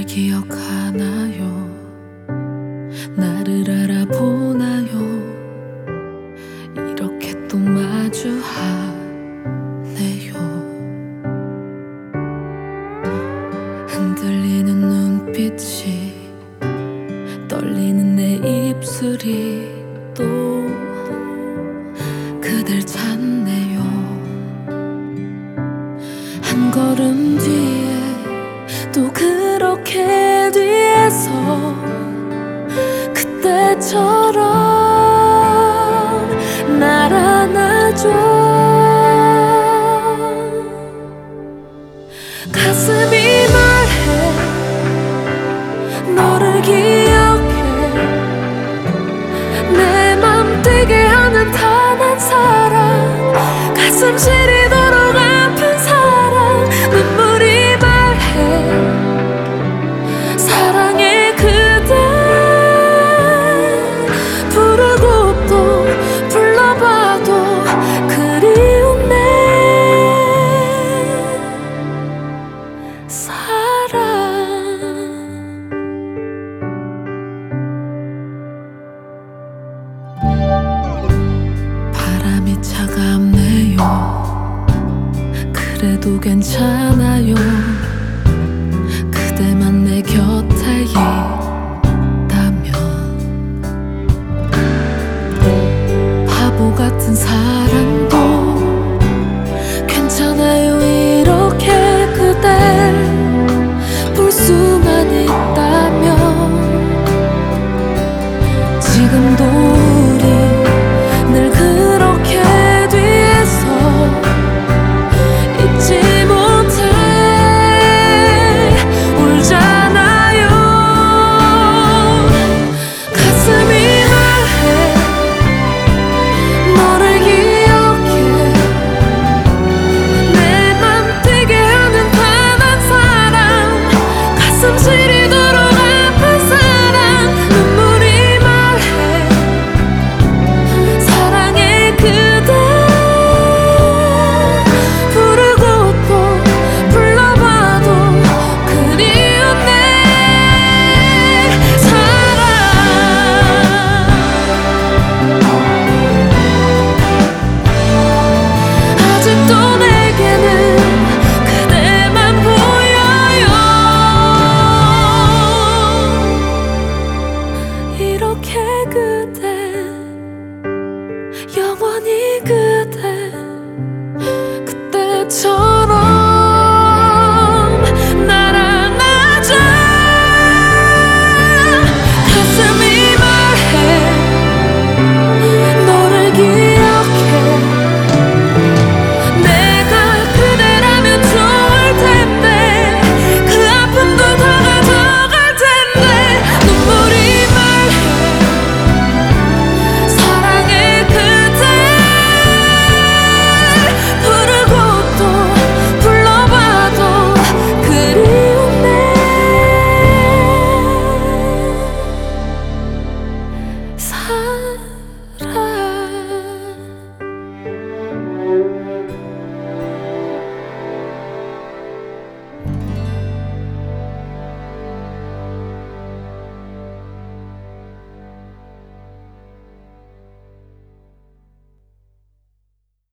기억하나요? 나를 알아보나요? 이렇게 또 마주하네요. 흔들리는 눈빛이 떨리는 내 입술이 또 그댈 찾네요. 한 걸음 뒤에 또 그렇게 뒤에서 그때처럼 날 안아줘. 가슴이 말해 너를 기억해. 내 맘 뛰게 하는 단 한 사람, 가슴 시리도록 아픈 사랑. 눈물이 말해 사랑해 그대. 부르고 또 불러봐도 그리운 내 사랑. 바람이 차갑네요. 그래도 괜찮아요.